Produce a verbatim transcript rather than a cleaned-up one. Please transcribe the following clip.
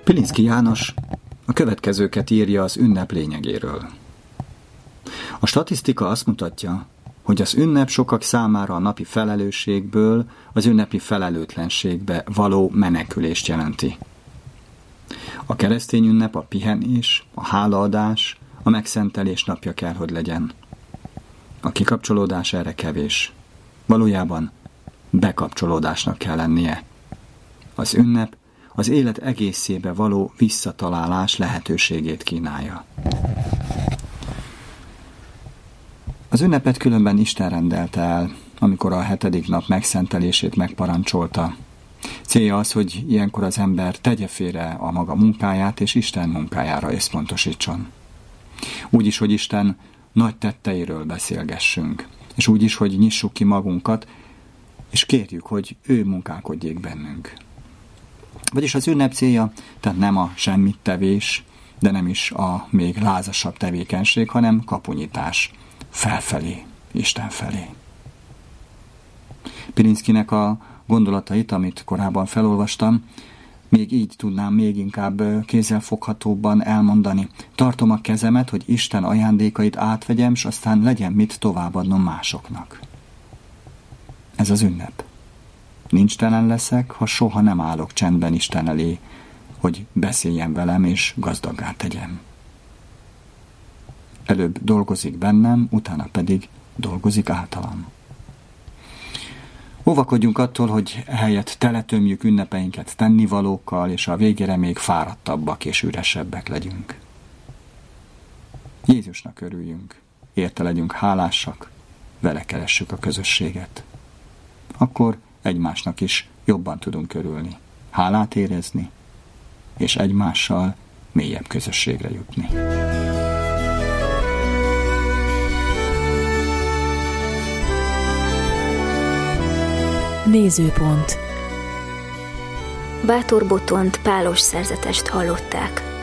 Pilinszky János a következőket írja az ünnep lényegéről. A statisztika azt mutatja, hogy az ünnep sokak számára a napi felelősségből az ünnepi felelőtlenségbe való menekülést jelenti. A keresztény ünnep a pihenés, a hálaadás, a megszentelés napja kell, hogy legyen. A kikapcsolódás erre kevés. Valójában bekapcsolódásnak kell lennie. Az ünnep az élet egészébe való visszatalálás lehetőségét kínálja. Az ünnepet különben Isten rendelte el, amikor a hetedik nap megszentelését megparancsolta. Célja az, hogy ilyenkor az ember tegye félre a maga munkáját, és Isten munkájára összpontosítson. Úgy is, hogy Isten nagy tetteiről beszélgessünk, és úgy is, hogy nyissuk ki magunkat, és kérjük, hogy ő munkálkodjék bennünk. Vagyis az ünnep célja, tehát nem a semmittevés, de nem is a még lázasabb tevékenység, hanem kapunyítás felfelé, Isten felé. Pilinszkynek a gondolatait, amit korábban felolvastam, még így tudnám még inkább kézzelfoghatóbban elmondani. Tartom a kezemet, hogy Isten ajándékait átvegyem, s aztán legyen mit továbbadnom másoknak. Ez az ünnep. Nincs telen leszek, ha soha nem állok csendben Isten elé, hogy beszéljen velem és gazdaggá tegyem. Előbb dolgozik bennem, utána pedig dolgozik általam. Óvakodjunk attól, hogy helyett teletömjük ünnepeinket tennivalókkal, és a végére még fáradtabbak és üresebbek legyünk. Jézusnak örüljünk, érte legyünk hálásak, vele keressük a közösséget. Akkor egymásnak is jobban tudunk örülni, hálát érezni, és egymással mélyebb közösségre jutni. Nézőpont. Bátor Botont pálos szerzetest hallották.